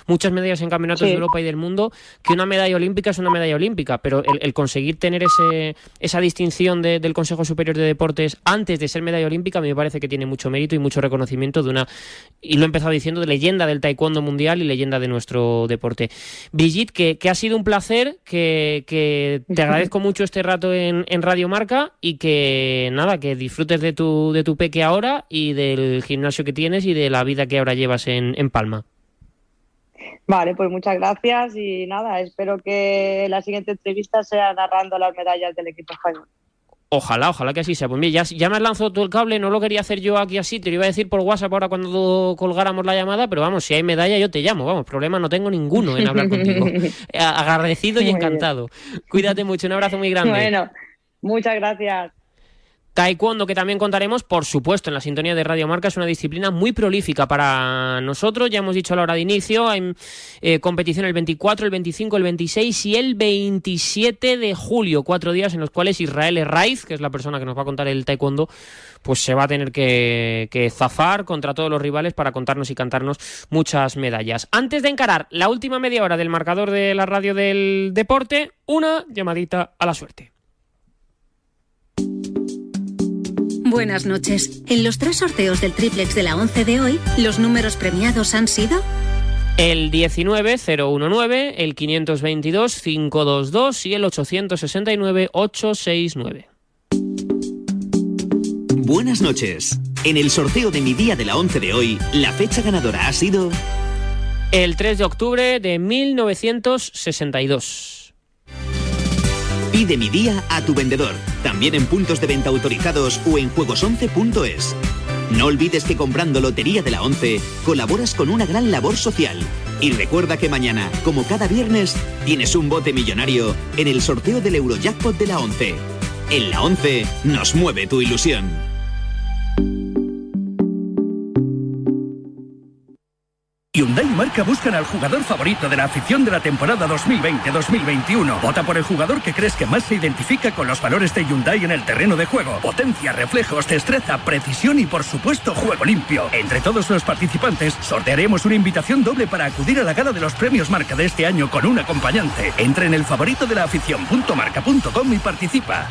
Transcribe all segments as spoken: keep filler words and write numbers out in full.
muchas medallas en campeonatos sí. de Europa y del mundo, que una medalla olímpica es una medalla olímpica, pero el, el conseguir tener ese esa distinción de, del Consejo Superior de Deportes antes de ser medalla olímpica, a mí me parece que tiene mucho mérito y mucho reconocimiento de una, y lo he empezado diciendo, de leyenda del taekwondo mundial y leyenda de nuestro deporte. Brigitte, que, que ha sido un placer, que, que te agradezco mucho este rato en, en Radio Marca y que nada, que disfrutes de tu, de tu peque ahora y del gimnasio que tienes y de la vida que ahora llevas en, en Palma. Vale, pues muchas gracias y nada, espero que la siguiente entrevista sea narrando las medallas del equipo español. Ojalá, ojalá que así sea. Pues mira, ya, ya me has lanzado tú el cable, no lo quería hacer yo aquí así, te lo iba a decir por WhatsApp ahora cuando colgáramos la llamada, pero vamos, si hay medalla yo te llamo, vamos, problema no tengo ninguno en hablar contigo. Agradecido y encantado. Cuídate mucho, un abrazo muy grande. Bueno, muchas gracias. Taekwondo, que también contaremos, por supuesto, en la sintonía de Radio Marca, es una disciplina muy prolífica para nosotros. Ya hemos dicho a la hora de inicio, hay eh, competición el veinticuatro, el veinticinco, el veintiséis y el veintisiete de julio. Cuatro días en los cuales Israel Herraiz, que es la persona que nos va a contar el taekwondo, pues se va a tener que, que zafar contra todos los rivales para contarnos y cantarnos muchas medallas. Antes de encarar la última media hora del marcador de la radio del deporte, una llamadita a la suerte. Buenas noches. En los tres sorteos del triplex de la once de hoy, ¿los números premiados han sido? El diecinueve cero diecinueve, el quinientos veintidós quinientos veintidós y el ochocientos sesenta y nueve ochocientos sesenta y nueve. Buenas noches. En el sorteo de mi día de la once de hoy, la fecha ganadora ha sido... el tres de octubre de mil novecientos sesenta y dos. Pide mi día a tu vendedor, también en puntos de venta autorizados o en juegos once punto es. No olvides que comprando Lotería de la once colaboras con una gran labor social. Y recuerda que mañana, como cada viernes, tienes un bote millonario en el sorteo del Eurojackpot de la once. En la once nos mueve tu ilusión. Hyundai y Marca buscan al jugador favorito de la afición de la temporada dos mil veinte dos mil veintiuno. Vota por el jugador que crees que más se identifica con los valores de Hyundai en el terreno de juego. Potencia, reflejos, destreza, precisión y por supuesto juego limpio. Entre todos los participantes sortearemos una invitación doble para acudir a la gala de los premios Marca de este año con un acompañante. Entra en el favorito de la afición punto marca punto com y participa.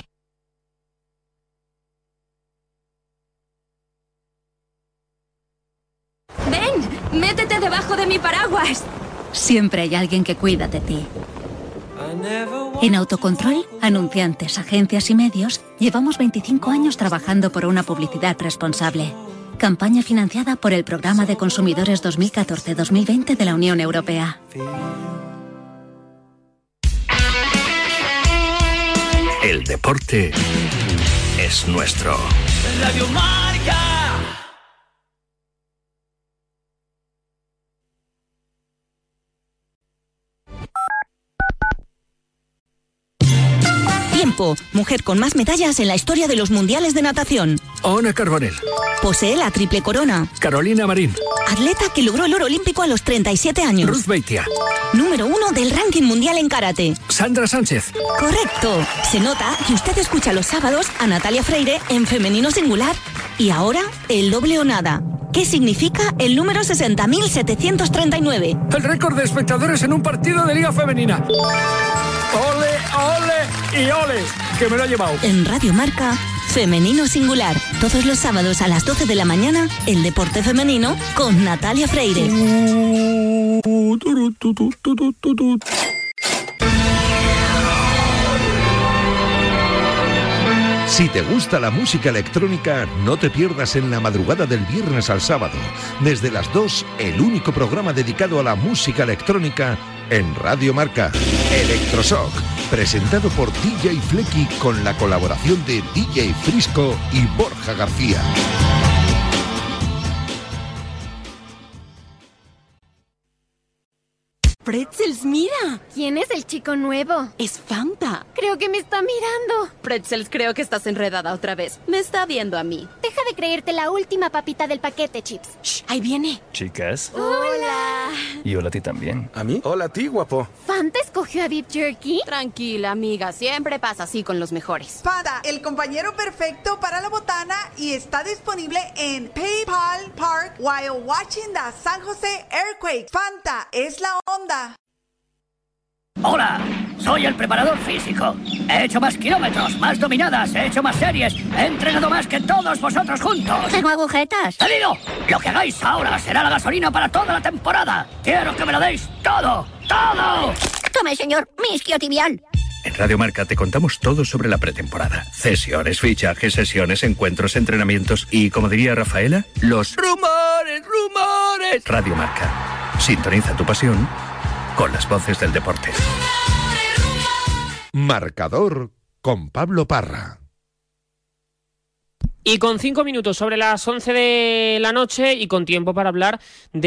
¡Ven! ¡Métete debajo de mi paraguas! Siempre hay alguien que cuida de ti. En Autocontrol, anunciantes, agencias y medios, llevamos veinticinco años trabajando por una publicidad responsable. Campaña financiada por el Programa de Consumidores dos mil catorce dos mil veinte de la Unión Europea. El deporte es nuestro. Radio Marca. Tiempo, mujer con más medallas en la historia de los mundiales de natación. Ona Carbonell. Posee la triple corona. Carolina Marín. Atleta que logró el oro olímpico a los treinta y siete años. Ruth Beitia. Número uno del ranking mundial en karate. Sandra Sánchez. Correcto. Se nota que usted escucha los sábados a Natalia Freire en femenino singular. Y ahora, el doble o nada. ¿Qué significa el número sesenta mil setecientos treinta y nueve? El récord de espectadores en un partido de Liga Femenina. ¡Ole, ole y ole! Que me lo ha llevado. En Radio Marca, femenino singular. Todos los sábados a las doce de la mañana, el deporte femenino con Natalia Freire. Si te gusta la música electrónica, no te pierdas en la madrugada del viernes al sábado. Desde las dos, el único programa dedicado a la música electrónica en Radio Marca. Electroshock, presentado por D J Flecky con la colaboración de D J Frisco y Borja García. Pretzels, mira. ¿Quién es el chico nuevo? Es Fanta. Creo que me está mirando. Pretzels, creo que estás enredada otra vez. Me está viendo a mí. Deja de creerte la última papita del paquete, Chips. Shh, ahí viene. Chicas. Hola. Y hola a ti también. ¿A mí? Hola a ti, guapo. ¿Fanta escogió a Beef Jerky? Tranquila, amiga. Siempre pasa así con los mejores. Fanta, el compañero perfecto para la botana y está disponible en PayPal Park while watching the San Jose Earthquake. Fanta es la onda. Hola, soy el preparador físico. He hecho más kilómetros, más dominadas, he hecho más series, he entrenado más que todos vosotros juntos. Tengo agujetas. ¡Te digo! Lo que hagáis ahora será la gasolina para toda la temporada. Quiero que me lo deis todo, todo. Tome, señor, mi isquiotibial. En Radio Marca te contamos todo sobre la pretemporada. Cesiones, fichajes, sesiones, encuentros, entrenamientos y, como diría Rafaela, los rumores, rumores. Radio Marca. Sintoniza tu pasión con las voces del deporte. Marcador con Pablo Parra. Y con cinco minutos sobre las once de la noche y con tiempo para hablar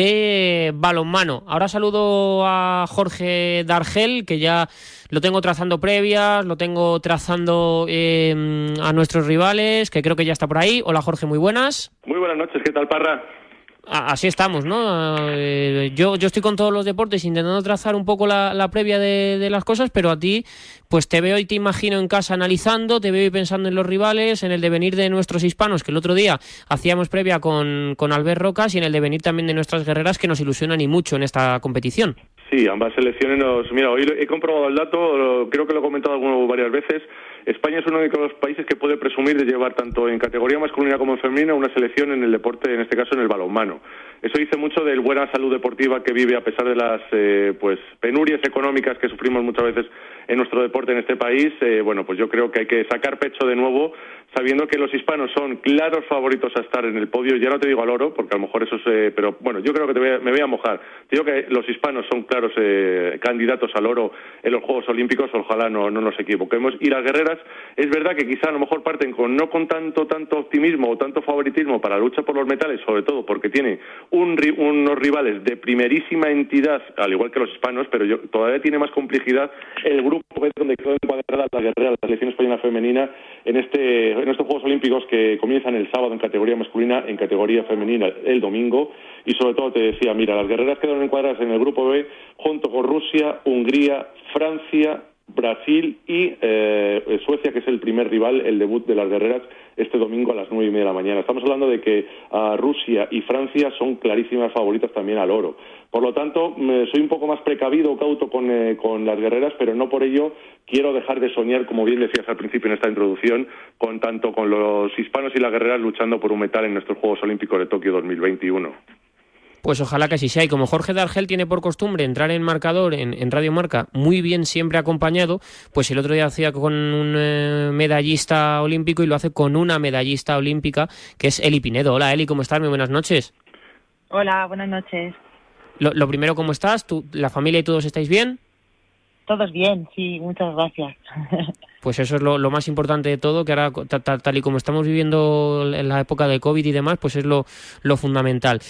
de balonmano. Ahora saludo a Jorge Dargel, que ya lo tengo trazando previas, lo tengo trazando eh, a nuestros rivales, que creo que ya está por ahí. Hola Jorge, muy buenas. Muy buenas noches, ¿qué tal, Parra? Así estamos, ¿no? Eh, yo, yo estoy con todos los deportes intentando trazar un poco la, la previa de, de las cosas, pero a ti pues te veo y te imagino en casa analizando, te veo y pensando en los rivales, en el devenir de nuestros hispanos, que el otro día hacíamos previa con, con Albert Rocas, y en el devenir también de nuestras guerreras, que nos ilusionan y mucho en esta competición. Sí, ambas selecciones nos... Mira, hoy he comprobado el dato, creo que lo he comentado alguno varias veces. España es uno de los países que puede presumir de llevar tanto en categoría masculina como en femenina una selección en el deporte, en este caso en el balonmano. Eso dice mucho de la buena salud deportiva que vive a pesar de las eh, pues penurias económicas que sufrimos muchas veces en nuestro deporte en este país. Eh, bueno, pues yo creo que hay que sacar pecho de nuevo, sabiendo que los hispanos son claros favoritos a estar en el podio. Ya no te digo al oro, porque a lo mejor eso es... Eh, pero bueno, yo creo que te voy a, me voy a mojar. Te digo que los hispanos son claros eh, candidatos al oro en los Juegos Olímpicos. Ojalá no, no nos equivoquemos. Y las guerreras, es verdad que quizá a lo mejor parten con no con tanto tanto optimismo o tanto favoritismo para la lucha por los metales, sobre todo porque tiene un, unos rivales de primerísima entidad, al igual que los hispanos, pero yo, todavía tiene más complejidad el grupo donde quedó encuadrada la guerrera, la selección española femenina, en este en estos Juegos Olímpicos que comienzan el sábado en categoría masculina, en categoría femenina el domingo. Y sobre todo te decía, mira, las guerreras quedaron encuadradas en el grupo B junto con Rusia, Hungría, Francia, Brasil y eh, Suecia, que es el primer rival, el debut de las guerreras este domingo a las nueve y media de la mañana. Estamos hablando de que uh, Rusia y Francia son clarísimas favoritas también al oro. Por lo tanto, me, soy un poco más precavido, cauto con, eh, con las guerreras, pero no por ello quiero dejar de soñar, como bien decías al principio en esta introducción, con tanto con los hispanos y las guerreras luchando por un metal en nuestros Juegos Olímpicos de Tokio dos mil veintiuno. Pues ojalá que así sea. Y como Jorge Dargel tiene por costumbre entrar en marcador en, en Radio Marca muy bien siempre acompañado, pues el otro día hacía con un eh, medallista olímpico y lo hace con una medallista olímpica, que es Eli Pinedo. Hola Eli, ¿cómo estás? Muy buenas noches. Hola, buenas noches. Lo, lo primero, ¿cómo estás? ¿Tú, la familia y todos estáis bien? Todos bien, sí, muchas gracias. Pues eso es lo, lo más importante de todo, que ahora tal, tal, tal y como estamos viviendo en la época de COVID y demás, pues es lo, lo fundamental.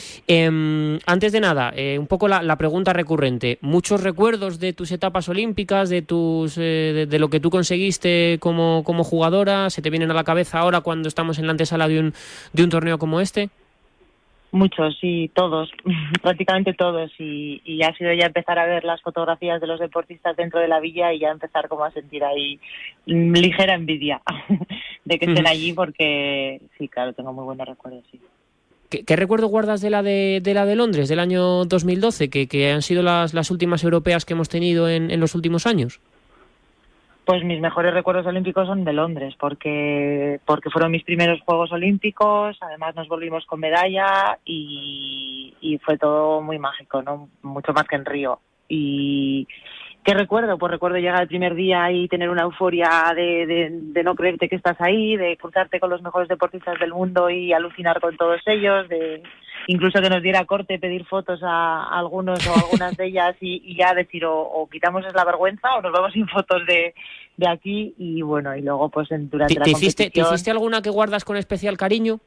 Eh, antes de nada, eh, un poco la, la pregunta recurrente. ¿Muchos recuerdos de tus etapas olímpicas, de tus eh, de, de lo que tú conseguiste como, como jugadora, se te vienen a la cabeza ahora cuando estamos en la antesala de un, de un torneo como este? Muchos, sí, todos, prácticamente todos, y, y ha sido ya empezar a ver las fotografías de los deportistas dentro de la villa y ya empezar como a sentir ahí ligera envidia de que estén allí, porque sí, claro, tengo muy buenos recuerdos, sí. ¿Qué, qué recuerdo guardas de la de, de la de Londres, del año dos mil doce, que, que han sido las, las últimas europeas que hemos tenido en, en los últimos años? Pues mis mejores recuerdos olímpicos son de Londres, porque porque fueron mis primeros Juegos Olímpicos, además nos volvimos con medalla y, y fue todo muy mágico, ¿no? Mucho más que en Río. Y ¿qué recuerdo? Pues recuerdo llegar el primer día y tener una euforia de, de, de no creerte que estás ahí, de cruzarte con los mejores deportistas del mundo y alucinar con todos ellos, de incluso que nos diera corte pedir fotos a, a algunos o a algunas de ellas y, y ya decir o, o quitamos la vergüenza o nos vamos sin fotos de, de aquí. Y bueno, y luego pues en, durante ¿Te, la te competición... Hiciste, ¿Te hiciste alguna que guardas con especial cariño?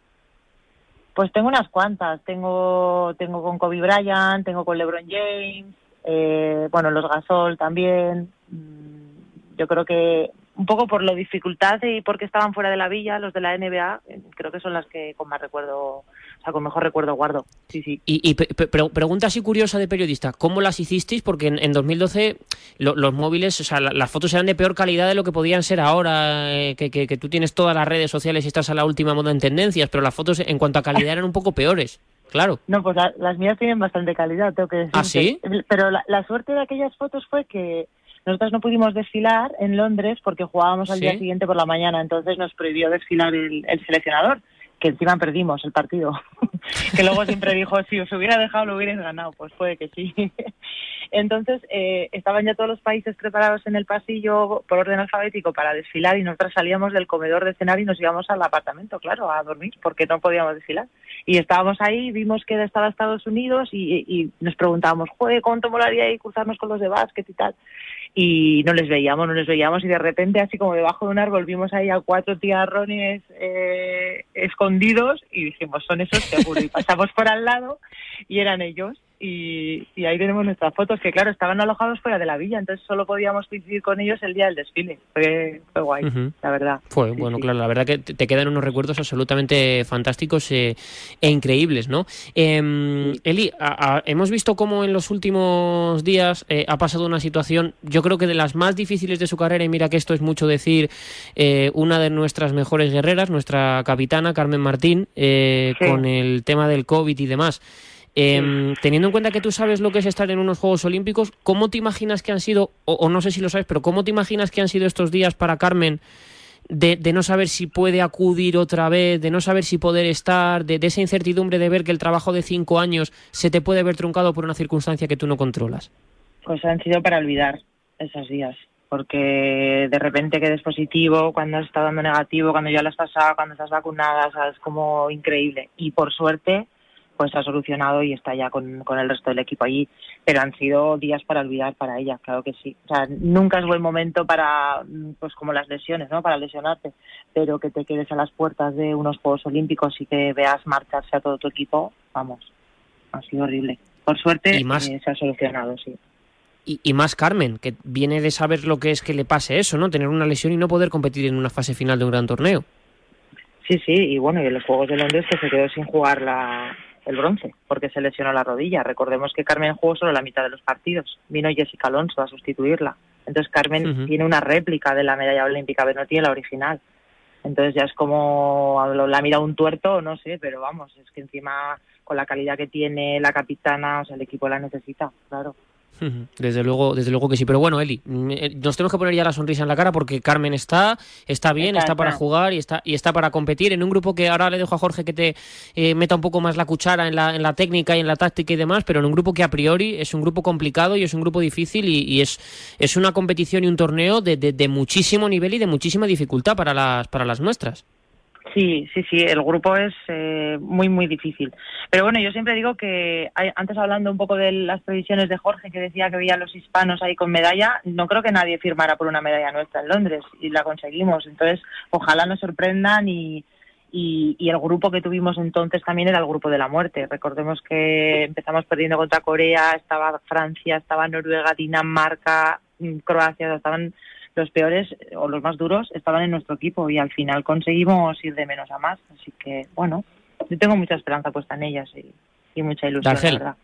Pues tengo unas cuantas, tengo tengo con Kobe Bryant, tengo con LeBron James, eh, bueno, los Gasol también. Yo creo que un poco por la dificultad y porque estaban fuera de la villa, los de la N B A, creo que son las que con más recuerdo, o sea, con mejor recuerdo guardo. Sí, sí. Y, y pre pre pregunta así curiosa de periodista, ¿cómo las hicisteis? Porque en, en dos mil doce lo, los móviles, o sea, la, las fotos eran de peor calidad de lo que podían ser ahora, eh, que, que, que tú tienes todas las redes sociales y estás a la última moda en tendencias, pero las fotos en cuanto a calidad eran un poco peores. Claro. No, pues la, las mías tienen bastante calidad, tengo que decir. ¿Ah, sí? Pero la, la suerte de aquellas fotos fue que nosotros no pudimos desfilar en Londres porque jugábamos al ¿Sí? día siguiente por la mañana, entonces nos prohibió desfilar el, el seleccionador, que encima perdimos el partido. Que luego siempre dijo, si os hubiera dejado lo hubierais ganado, pues puede que sí. Entonces eh, estaban ya todos los países preparados en el pasillo por orden alfabético para desfilar y nosotros salíamos del comedor de cenar y nos íbamos al apartamento, claro, a dormir, porque no podíamos desfilar. Y estábamos ahí, vimos que estaba Estados Unidos y, y nos preguntábamos, joder, ¿cuánto molaría ahí cruzarnos con los de básquet y tal? Y no les veíamos, no les veíamos y de repente así como debajo de un árbol vimos ahí a cuatro tiarrones eh, escondidos y dijimos, son esos seguro, y pasamos por al lado y eran ellos. Y, y ahí tenemos nuestras fotos, que claro, estaban alojados fuera de la villa, entonces solo podíamos coincidir con ellos el día del desfile. Fue, fue guay, uh-huh. la verdad. Fue, sí, bueno, sí. claro, la verdad que te quedan unos recuerdos absolutamente fantásticos eh, e increíbles, ¿no? Eh, sí. Eli, a, a, hemos visto cómo en los últimos días eh, ha pasado una situación, yo creo que de las más difíciles de su carrera, y mira que esto es mucho decir, eh, una de nuestras mejores guerreras, nuestra capitana Carmen Martín, eh, sí. con el tema del COVID y demás. Eh, sí. Teniendo en cuenta que tú sabes lo que es estar en unos Juegos Olímpicos, ¿cómo te imaginas que han sido, o, o no sé si lo sabes, pero cómo te imaginas que han sido estos días para Carmen de, de no saber si puede acudir otra vez, de no saber si poder estar, de, de esa incertidumbre de ver que el trabajo de cinco años se te puede ver truncado por una circunstancia que tú no controlas? Pues han sido para olvidar esos días, porque de repente quedes positivo, cuando has estado dando negativo, cuando ya lo has pasado, cuando estás vacunada, o sea, es como increíble. Y por suerte pues se ha solucionado y está ya con, con el resto del equipo allí, pero han sido días para olvidar para ella, claro que sí. O sea, nunca es buen momento para, pues como las lesiones, ¿no? Para lesionarte, pero que te quedes a las puertas de unos Juegos Olímpicos y que veas marcharse a todo tu equipo, vamos, ha sido horrible. Por suerte más, eh, se ha solucionado, sí. Y, y más Carmen, que viene de saber lo que es que le pase eso, ¿no? Tener una lesión y no poder competir en una fase final de un gran torneo. Sí, sí, y bueno, y en los Juegos de Londres que se quedó sin jugar la... el bronce, porque se lesionó la rodilla. Recordemos que Carmen jugó solo la mitad de los partidos. Vino Jessica Alonso a sustituirla. Entonces Carmen uh-huh. tiene una réplica de la medalla olímpica, pero no tiene la original. Entonces ya es como la mira un tuerto, no sé, pero vamos, es que encima con la calidad que tiene la capitana, o sea, el equipo la necesita, claro. Desde luego, desde luego que sí. Pero bueno, Eli, nos tenemos que poner ya la sonrisa en la cara porque Carmen está, está bien, está, está para está. jugar y está, y está para competir en un grupo que ahora le dejo a Jorge que te eh, meta un poco más la cuchara en la, en la técnica y en la táctica y demás, pero en un grupo que a priori es un grupo complicado y es un grupo difícil y, y es, es una competición y un torneo de, de, de muchísimo nivel y de muchísima dificultad para las, para las nuestras. Sí, sí, sí, el grupo es eh, muy, muy difícil. Pero bueno, yo siempre digo que, hay, antes hablando un poco de las previsiones de Jorge, que decía que veía a los hispanos ahí con medalla, no creo que nadie firmara por una medalla nuestra en Londres, y la conseguimos. Entonces, ojalá nos sorprendan y, y, y el grupo que tuvimos entonces también era el grupo de la muerte. Recordemos que empezamos perdiendo contra Corea, estaba Francia, estaba Noruega, Dinamarca, Croacia, estaban... los peores o los más duros estaban en nuestro equipo y al final conseguimos ir de menos a más, así que bueno, yo tengo mucha esperanza puesta en ellas y, y mucha ilusión, la verdad.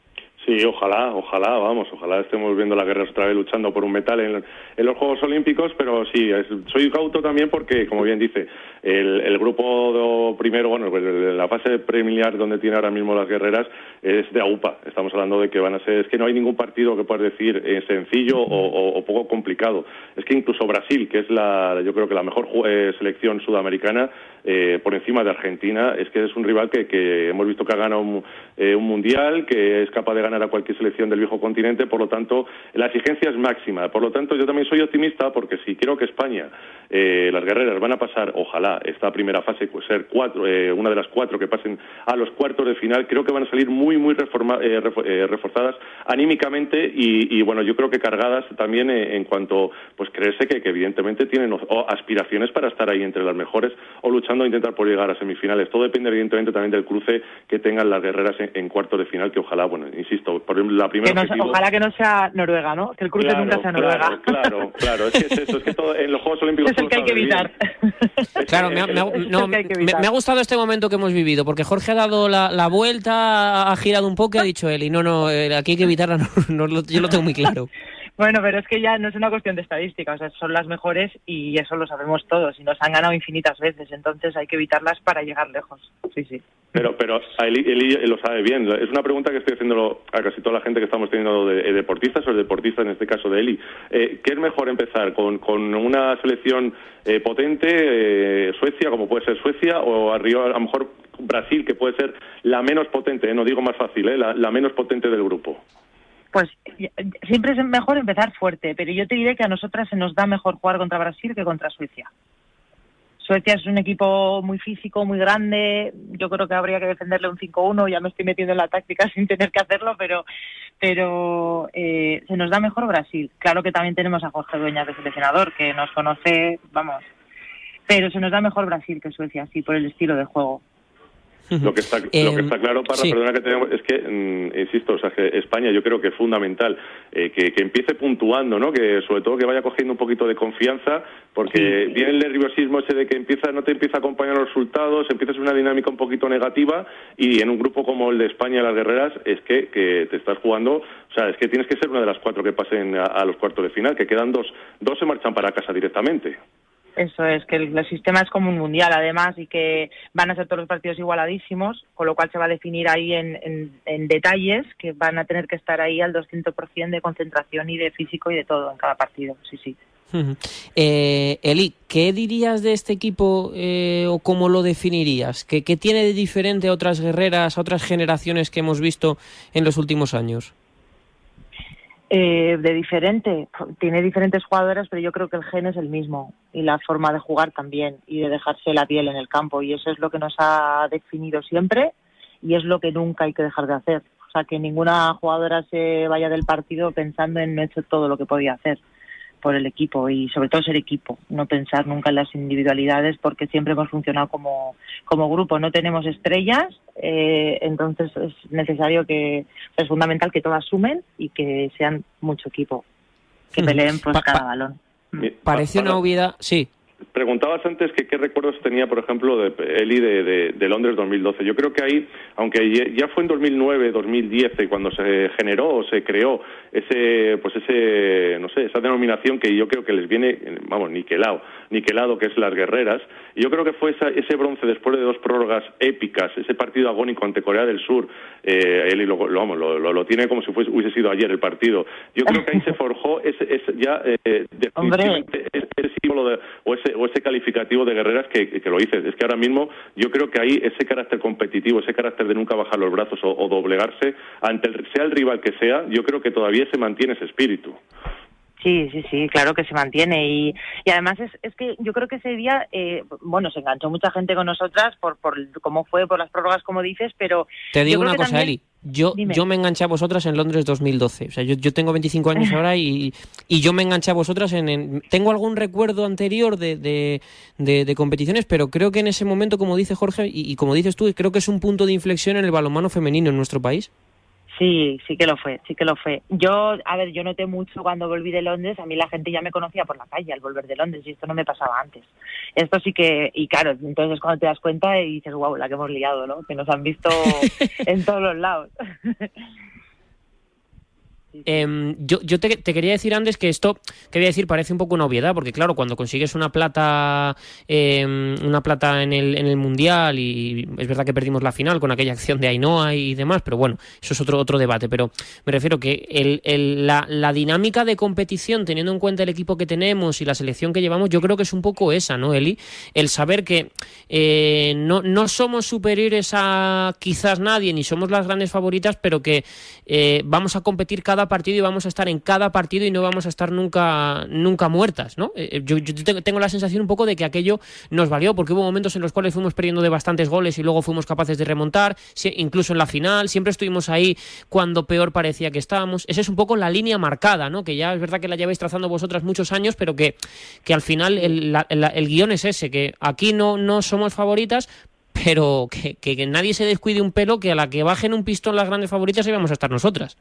Sí, ojalá, ojalá, vamos, ojalá estemos viendo las guerreras otra vez luchando por un metal en, en los Juegos Olímpicos, pero sí, es, soy cauto también porque, como bien dice, el, el grupo primero, bueno, la fase preliminar donde tiene ahora mismo las guerreras es de A U P A. Estamos hablando de que van a ser, es que no hay ningún partido que puedas decir eh, sencillo o, o, o poco complicado. Es que incluso Brasil, que es la, yo creo que la mejor eh, selección sudamericana, eh, por encima de Argentina, es que es un rival que, que hemos visto que ha ganado un, eh, un mundial, que es capaz de ganar a cualquier selección del viejo continente, por lo tanto la exigencia es máxima. Por lo tanto yo también soy optimista porque si creo que España, eh, las guerreras van a pasar, ojalá, esta primera fase, pues ser cuatro, eh, una de las cuatro que pasen a los cuartos de final, creo que van a salir muy muy reforma, eh, reforzadas anímicamente y, y bueno, yo creo que cargadas también eh, en cuanto, pues creerse que, que evidentemente tienen o, o aspiraciones para estar ahí entre las mejores o luchar aprovechando a intentar por llegar a semifinales. Todo depende evidentemente también del cruce que tengan las guerreras en, en cuartos de final, que ojalá, bueno, insisto, por la primera que no, objetivo... Ojalá que no sea Noruega, ¿no? Que el cruce claro, nunca sea Noruega. Claro, claro, claro, es que es eso, es que todo, en los Juegos Olímpicos... Es el que hay que evitar. Claro, me ha, me, ha, no, me, me ha gustado este momento que hemos vivido, porque Jorge ha dado la, la vuelta, ha girado un poco y ha dicho él, y no, no, aquí hay que evitarla, no, no, no, yo lo tengo muy claro. Bueno, pero es que ya no es una cuestión de estadística, o sea, son las mejores y eso lo sabemos todos y nos han ganado infinitas veces, entonces hay que evitarlas para llegar lejos. Sí, sí. Pero pero Eli, Eli lo sabe bien. Es una pregunta que estoy haciendo a casi toda la gente que estamos teniendo de, de deportistas o de deportistas, en este caso de Eli. Eh, ¿Qué es mejor empezar con, con una selección eh, potente, eh, Suecia, como puede ser Suecia, o arriba, a lo mejor Brasil, que puede ser la menos potente, eh, no digo más fácil, eh, la, la menos potente del grupo? Pues siempre es mejor empezar fuerte, pero yo te diré que a nosotras se nos da mejor jugar contra Brasil que contra Suecia. Suecia es un equipo muy físico, muy grande, yo creo que habría que defenderle un cinco uno, ya me estoy metiendo en la táctica sin tener que hacerlo, pero pero eh, se nos da mejor Brasil. Claro que también tenemos a Jorge Dueñas de seleccionador, que nos conoce, vamos, pero se nos da mejor Brasil que Suecia, sí, por el estilo de juego. Lo que está eh, lo que está claro, Parra, sí. Perdona que tenemos, es que, mm, insisto, o sea, que España yo creo que es fundamental eh, que, que empiece puntuando, ¿no? Que sobre todo que vaya cogiendo un poquito de confianza, porque sí. Viene el nerviosismo ese de que empieza no te empieza a acompañar los resultados, empieza a ser una dinámica un poquito negativa, y en un grupo como el de España, las guerreras, es que, que te estás jugando, o sea, es que tienes que ser una de las cuatro que pasen a, a los cuartos de final, que quedan dos, dos se marchan para casa directamente. Eso es, que el, el sistema es como un mundial además y que van a ser todos los partidos igualadísimos, con lo cual se va a definir ahí en, en, en detalles que van a tener que estar ahí al doscientos por ciento de concentración y de físico y de todo en cada partido, sí, sí. Uh-huh. eh, Eli, ¿qué dirías de este equipo eh, o cómo lo definirías? ¿Qué, ¿Qué tiene de diferente a otras guerreras, a otras generaciones que hemos visto en los últimos años? Eh, de diferente, tiene diferentes jugadoras, pero yo creo que el gen es el mismo y la forma de jugar también y de dejarse la piel en el campo, y eso es lo que nos ha definido siempre y es lo que nunca hay que dejar de hacer. O sea, que ninguna jugadora se vaya del partido pensando en no he hecho todo lo que podía hacer por el equipo y sobre todo ser equipo, no pensar nunca en las individualidades, porque siempre hemos funcionado como, como grupo, no tenemos estrellas, eh, entonces es necesario que, es fundamental que todas sumen y que sean mucho equipo, que peleen pues pa, cada pa, balón. Parece una obviedad, sí. Preguntabas antes que qué recuerdos tenía, por ejemplo, de Eli de, de, de Londres dos mil doce. Yo creo que ahí, aunque ya fue en dos mil nueve, dos mil diez cuando se generó o se creó ese, pues ese, no sé, esa denominación que yo creo que les viene, vamos, niquelado, niquelado, que es las guerreras. Y yo creo que fue esa, ese bronce después de dos prórrogas épicas, ese partido agónico ante Corea del Sur. Eh, Eli lo, lo, vamos, lo, lo, lo tiene como si fuese, hubiese sido ayer el partido. Yo creo que ahí se forjó ese, ese ya eh, definitivamente ese, ese símbolo de, o ese o ese calificativo de guerreras que, que lo dices. Es que ahora mismo yo creo que ahí ese carácter competitivo, ese carácter de nunca bajar los brazos o, o doblegarse ante el, sea el rival que sea, yo creo que todavía se mantiene ese espíritu. Sí, sí, sí, claro que se mantiene y, y además es, es que yo creo que ese día, eh, bueno, se enganchó mucha gente con nosotras por, por cómo fue, por las prórrogas, como dices, pero... Te digo una cosa, también... Eli, yo, yo me enganché a vosotras en Londres dos mil doce, o sea, yo, yo tengo veinticinco años ahora y, y yo me enganché a vosotras en... en tengo algún recuerdo anterior de, de, de, de competiciones, pero creo que en ese momento, como dice Jorge, y, y como dices tú, creo que es un punto de inflexión en el balonmano femenino en nuestro país. Sí, sí que lo fue, sí que lo fue. Yo, a ver, yo noté mucho cuando volví de Londres, a mí la gente ya me conocía por la calle al volver de Londres y esto no me pasaba antes. Esto sí que, y claro, entonces cuando te das cuenta y dices, wow, la que hemos liado, ¿no? Que nos han visto en todos los lados. Eh, yo yo te, te quería decir antes que esto, quería decir, parece un poco una obviedad, porque claro, cuando consigues una plata eh, una plata en el en el Mundial, y es verdad que perdimos la final con aquella acción de Ainhoa y demás, pero bueno, eso es otro otro debate, pero me refiero que el, el, la, la dinámica de competición, teniendo en cuenta el equipo que tenemos y la selección que llevamos, yo creo que es un poco esa, ¿no, Eli? El saber que eh, no, no somos superiores a quizás nadie, ni somos las grandes favoritas, pero que eh, vamos a competir cada cada partido y vamos a estar en cada partido y no vamos a estar nunca nunca muertas, ¿no? Eh, yo, yo tengo la sensación un poco de que aquello nos valió, porque hubo momentos en los cuales fuimos perdiendo de bastantes goles y luego fuimos capaces de remontar, incluso en la final, siempre estuvimos ahí cuando peor parecía que estábamos. Esa es un poco la línea marcada, ¿no? Que ya es verdad que la lleváis trazando vosotras muchos años, pero que, que al final el, la, el, el guión es ese, que aquí no, no somos favoritas, pero que, que, que nadie se descuide un pelo, que a la que bajen un pistón las grandes favoritas ahí vamos a estar nosotras.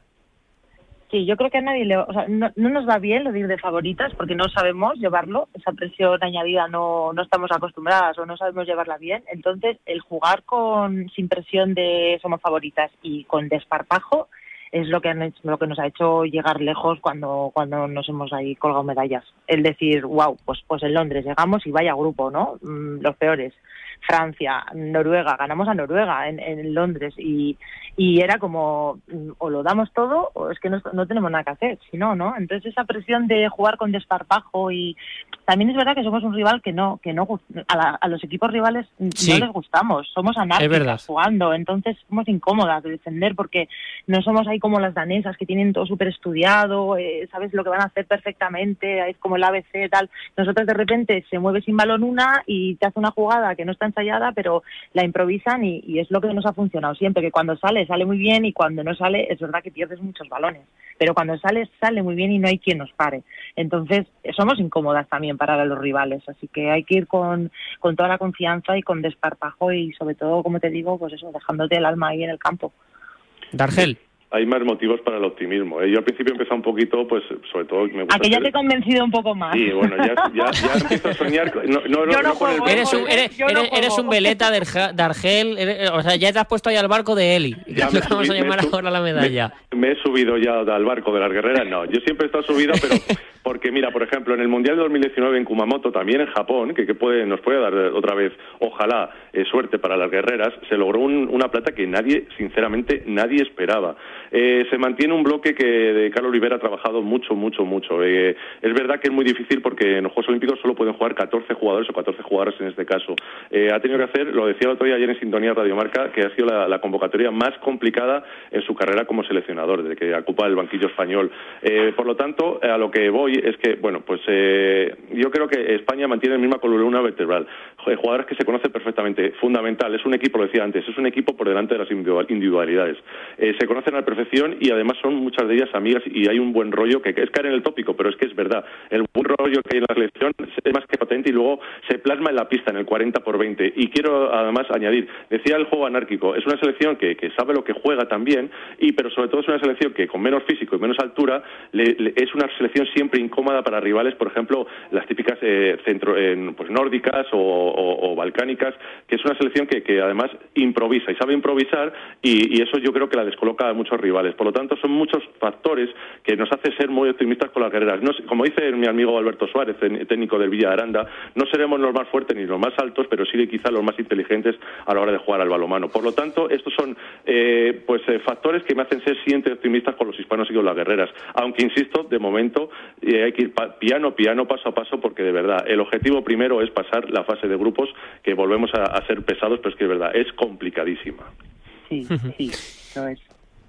Sí, yo creo que a nadie le, o sea, no, no nos va bien lo de ir de favoritas porque no sabemos llevarlo, esa presión añadida no, no estamos acostumbradas o no sabemos llevarla bien. Entonces, el jugar con sin presión de somos favoritas y con desparpajo es lo que han hecho, lo que nos ha hecho llegar lejos cuando cuando nos hemos ahí colgado medallas. El decir, wow, pues pues en Londres llegamos y vaya grupo, ¿no? Mm, los peores. Francia, Noruega, ganamos a Noruega en, en Londres y, y era como o lo damos todo o es que no, no tenemos nada que hacer, si no, ¿no? Entonces esa presión de jugar con desparpajo y también es verdad que somos un rival que no, que no a, la, a los equipos rivales sí. no les gustamos, somos anárquicas jugando, entonces somos incómodas de defender porque no somos ahí como las danesas que tienen todo súper estudiado, eh, sabes lo que van a hacer perfectamente, es como el A B C tal, nosotros de repente se mueve sin balón una y te hace una jugada que no está ensayada, pero la improvisan y, y es lo que nos ha funcionado siempre, que cuando sale, sale muy bien y cuando no sale, es verdad que pierdes muchos balones, pero cuando sale, sale muy bien y no hay quien nos pare. Entonces, somos incómodas también para los rivales, así que hay que ir con, con toda la confianza y con desparpajo y sobre todo, como te digo, pues eso, dejándote el alma ahí en el campo. Dargel. Hay más motivos para el optimismo, ¿eh? Yo al principio he empezado un poquito, pues, sobre todo... Me gusta ¿A que ya hacer... te he convencido un poco más? Sí, bueno, ya, ya, ya empiezo a soñar... No, no, no, yo no, no juego, con el... Eres un, eres, yo no eres, eres un veleta de Argel, eres, o sea, ya te has puesto ahí al barco de Eli. Ya me vamos subí, a llamar ahora la medalla. Me, me he subido ya al barco de las guerreras, no. Yo siempre he estado subido, pero... Porque, mira, por ejemplo, en el Mundial de dos mil diecinueve en Kumamoto, también en Japón, que, que puede, nos puede dar otra vez, ojalá, eh, suerte para las guerreras, se logró un, una plata que nadie, sinceramente, nadie esperaba. Eh, se mantiene un bloque que de Carlos Olivera ha trabajado mucho, mucho, mucho. Eh, es verdad que es muy difícil porque en los Juegos Olímpicos solo pueden jugar catorce jugadores o catorce jugadoras en este caso. Eh, ha tenido que hacer, lo decía el otro día ayer en Sintonía Radio Marca, que ha sido la, la convocatoria más complicada en su carrera como seleccionador, desde que ocupa el banquillo español. Eh, por lo tanto, a lo que voy es que, bueno, pues eh, yo creo que España mantiene la misma columna vertebral. Jugadores que se conocen perfectamente, fundamental, es un equipo, lo decía antes, es un equipo por delante de las individualidades. Eh, se conocen a la perfección y además son muchas de ellas amigas y hay un buen rollo, que, que es caer en el tópico, pero es que es verdad. El buen rollo que hay en la selección es más que potente y luego se plasma en la pista, en el cuarenta por veinte. Y quiero además añadir, decía el juego anárquico, es una selección que, que sabe lo que juega también, y pero sobre todo es una selección que con menos físico y menos altura le, le, es una selección siempre incómoda para rivales, por ejemplo, las típicas eh, centro, eh, pues nórdicas o, o, o balcánicas, que es una selección que, que además improvisa y sabe improvisar y, y eso yo creo que la descoloca a muchos rivales. Por lo tanto, son muchos factores que nos hace ser muy optimistas con las guerreras. No, como dice mi amigo Alberto Suárez, técnico del Villa de Aranda, no seremos los más fuertes ni los más altos, pero sí quizá los más inteligentes a la hora de jugar al balonmano. Por lo tanto, estos son eh, pues eh, factores que me hacen ser siempre optimistas con los hispanos y con las guerreras. Aunque, insisto, de momento eh, hay que ir piano, piano, paso a paso, porque de verdad, el objetivo primero es pasar la fase de grupos, que volvemos a, a ser pesados, pero es que es verdad, es complicadísima. Sí, sí, lo es.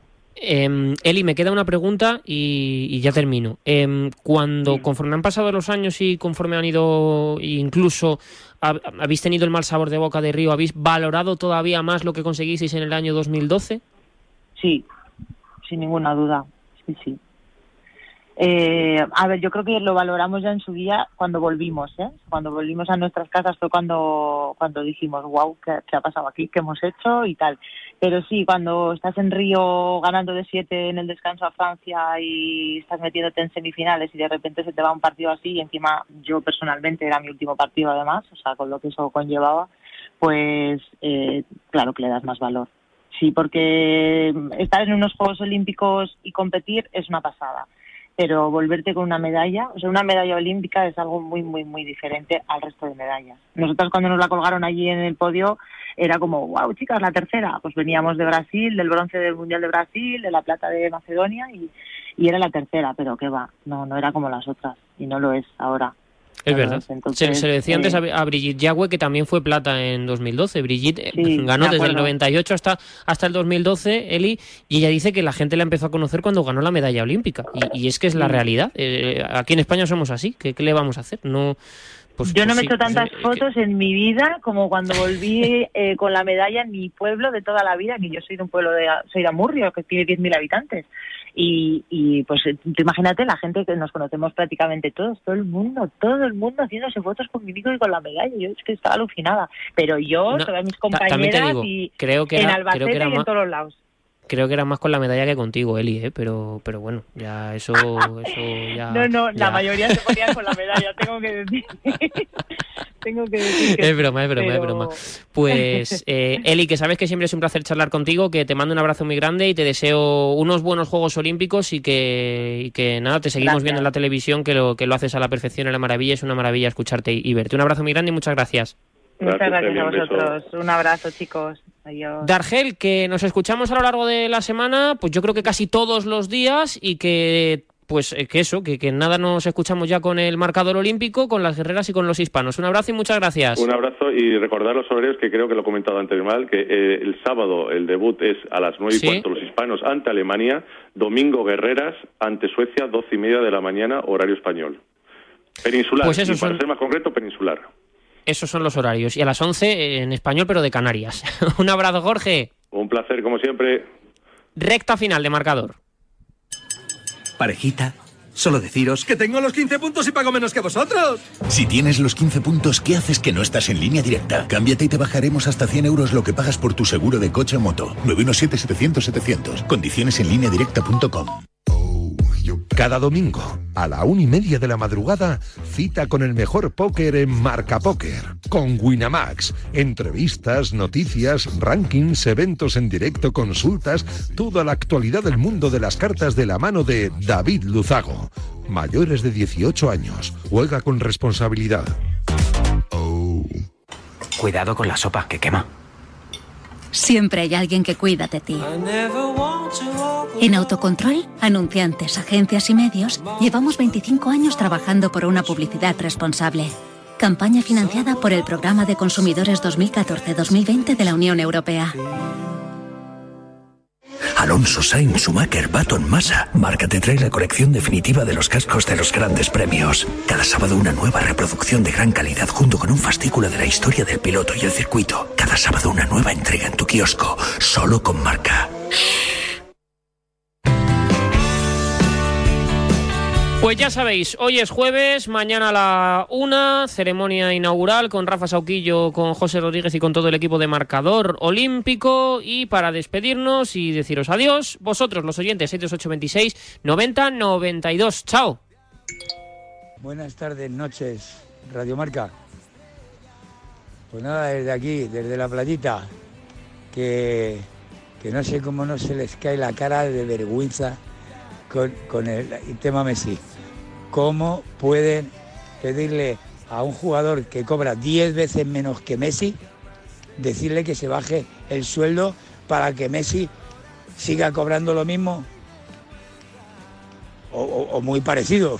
Eh, Eli, me queda una pregunta y, y ya termino. Eh, cuando, conforme han pasado los años y conforme han ido, incluso ha, habéis tenido el mal sabor de boca de Río, ¿habéis valorado todavía más lo que conseguisteis en el año dos mil doce? Sí, sin ninguna duda, sí, sí. Eh, a ver, yo creo que lo valoramos ya en su día cuando volvimos, ¿eh? Cuando volvimos a nuestras casas fue cuando cuando dijimos, wow, ¿qué, qué ha pasado aquí? ¿Qué hemos hecho? Y tal. Pero sí, cuando estás en Río ganando de siete en el descanso a Francia y estás metiéndote en semifinales y de repente se te va un partido así y encima yo personalmente era mi último partido además, o sea, con lo que eso conllevaba, pues eh, claro que le das más valor. Sí, porque estar en unos Juegos Olímpicos y competir es una pasada. Pero volverte con una medalla, o sea, una medalla olímpica es algo muy, muy, muy diferente al resto de medallas. Nosotros cuando nos la colgaron allí en el podio era como, wow, chicas, la tercera. Pues veníamos de Brasil, del bronce del Mundial de Brasil, de la plata de Macedonia y, y era la tercera, pero qué va, no, no era como las otras y no lo es ahora. Es verdad. Entonces, se, se le decía eh, antes a, a Brigitte Yagüe que también fue plata en dos mil doce. Brigitte sí, ganó desde el noventa y ocho hasta, hasta el dos mil doce, Eli, y ella dice que la gente la empezó a conocer cuando ganó la medalla olímpica. Y, y es que es la realidad. Eh, aquí en España somos así. ¿Qué, qué le vamos a hacer? No... Pues, yo no pues me he sí, hecho tantas pues, fotos que... en mi vida como cuando volví eh, con la medalla en mi pueblo de toda la vida, que yo soy de un pueblo de soy de Amurrio, que tiene diez mil habitantes. Y, y pues tú imagínate la gente que nos conocemos prácticamente todos, todo el mundo, todo el mundo haciéndose fotos conmigo y con la medalla. Yo es que estaba alucinada. Pero yo, no, todas mis compañeras digo, y creo que era, en Albacete creo que era y en más... todos los lados. Creo que era más con la medalla que contigo, Eli, ¿eh? pero, pero bueno, ya eso, eso ya... No, no, ya... la mayoría se ponían con la medalla, tengo que decir. tengo que decir que Es broma, es broma, pero... es broma. Pues, eh, Eli, que sabes que siempre es un placer charlar contigo, que te mando un abrazo muy grande y te deseo unos buenos Juegos Olímpicos y que, y que nada, te seguimos gracias. Viendo en la televisión, que lo, que lo haces a la perfección, a la maravilla, es una maravilla escucharte y, y verte. Un abrazo muy grande y muchas gracias. Muchas gracias a vosotros. Un abrazo, chicos. Adiós. Dargel, que nos escuchamos a lo largo de la semana, pues yo creo que casi todos los días y que, pues que eso, que, que nada nos escuchamos ya con el marcador olímpico, con las guerreras y con los hispanos. Un abrazo y muchas gracias. Un abrazo y recordar los horarios que creo que lo he comentado antes mal, que eh, el sábado el debut es a las nueve y ¿Sí? cuarto los hispanos ante Alemania, domingo guerreras ante Suecia, doce y media de la mañana, horario español. Peninsular, pues eso y para son... ser más concreto, peninsular. Esos son los horarios. Y a las once en español, pero de Canarias. Un abrazo, Jorge. Un placer, como siempre. Recta final de marcador. Parejita, solo deciros que tengo los quince puntos y pago menos que vosotros. Si tienes los quince puntos, ¿qué haces que no estás en Línea Directa? Cámbiate y te bajaremos hasta cien euros lo que pagas por tu seguro de coche o moto. nueve uno siete, setecientos, setecientos. Condiciones en línea directa punto com. Cada domingo, a la una y media de la madrugada, cita con el mejor póker en Marca Póker, con Winamax. Entrevistas, noticias, rankings, eventos en directo, consultas, toda la actualidad del mundo de las cartas de la mano de David Luzago. Mayores de dieciocho años, juega con responsabilidad. Cuidado con la sopa, que quema. Siempre hay alguien que cuida de ti. En Autocontrol, anunciantes, agencias y medios, llevamos veinticinco años trabajando por una publicidad responsable. Campaña financiada por el Programa de Consumidores dos mil catorce dos mil veinte de la Unión Europea. Alonso, Sainz, Schumacher, Baton, Massa. Marca te trae la colección definitiva de los cascos de los grandes premios. Cada sábado una nueva reproducción de gran calidad junto con un fascículo de la historia del piloto y el circuito. Cada sábado una nueva entrega en tu kiosco, solo con Marca. Pues ya sabéis, hoy es jueves, mañana a la una, ceremonia inaugural con Rafa Sauquillo, con José Rodríguez y con todo el equipo de Marcador Olímpico. Y para despedirnos y deciros adiós, vosotros los oyentes, seis dos ocho veintiséis noventa noventa y dos. ¡Chao! Buenas tardes, noches, Radio Marca. Pues nada, desde aquí, desde la playita, que, que no sé cómo no se les cae la cara de vergüenza con, con el, el tema Messi. ¿Cómo pueden pedirle a un jugador que cobra diez veces menos que Messi, decirle que se baje el sueldo para que Messi siga cobrando lo mismo o, o, o muy parecido?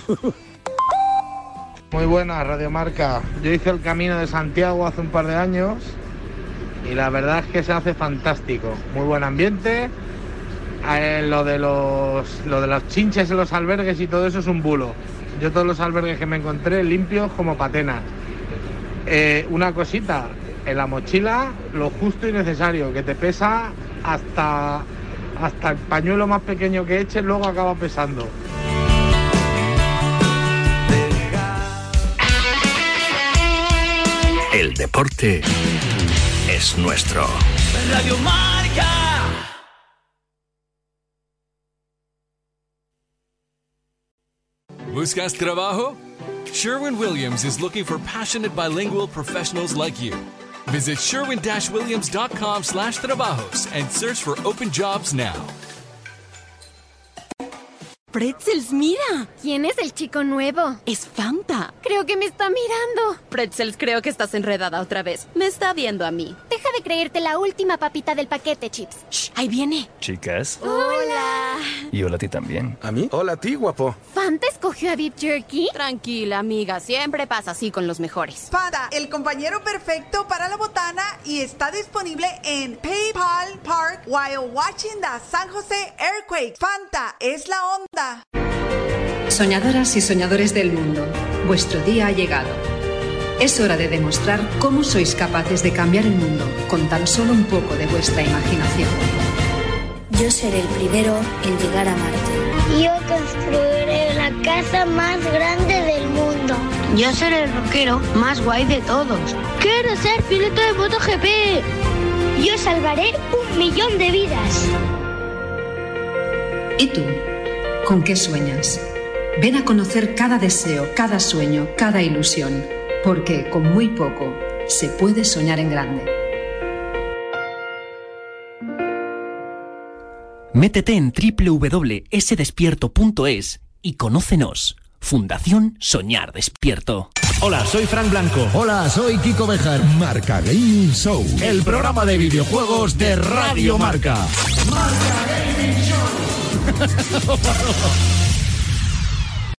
Muy buena, Radio Marca. Yo hice el Camino de Santiago hace un par de años y la verdad es que se hace fantástico. Muy buen ambiente. Eh, lo de los lo de los chinches en los albergues y todo eso es un bulo. Yo todos los albergues que me encontré limpios como patenas. Eh, una cosita, en la mochila lo justo y necesario, que te pesa hasta, hasta el pañuelo más pequeño que eches, luego acaba pesando. El deporte es nuestro. Radio Marca. ¿Buscas trabajo? Sherwin-Williams is looking for passionate bilingual professionals like you. Visit sherwin dash williams dot com slash trabajos and search for open jobs now. Pretzels, mira. ¿Quién es el chico nuevo? Es Fanta. Creo que me está mirando. Pretzels, creo que estás enredada otra vez. Me está viendo a mí. Deja de creerte la última papita del paquete, Chips. Shh, ahí viene. Chicas. Hola. Y hola a ti también. ¿A mí? Hola a ti, guapo. ¿Fanta escogió a Beef Jerky? Tranquila, amiga. Siempre pasa así con los mejores. Fanta, el compañero perfecto para la botana y está disponible en PayPal Park while watching the San Jose Earthquake. Fanta es la onda. Soñadoras y soñadores del mundo, vuestro día ha llegado. Es hora de demostrar cómo sois capaces de cambiar el mundo con tan solo un poco de vuestra imaginación. Yo seré el primero en llegar a Marte. Yo construiré la casa más grande del mundo. Yo seré el rockero más guay de todos. Quiero ser piloto de MotoGP. Yo salvaré un millón de vidas. ¿Y tú? ¿Con qué sueñas? Ven a conocer cada deseo, cada sueño, cada ilusión, porque con muy poco se puede soñar en grande. Métete en doble u doble u doble u punto ese despierto punto es y conócenos. Fundación Soñar Despierto. Hola, soy Frank Blanco. Hola, soy Kiko Bejar. Marca Gaming Show. El programa de videojuegos de Radio Marca. Marca Gaming Show.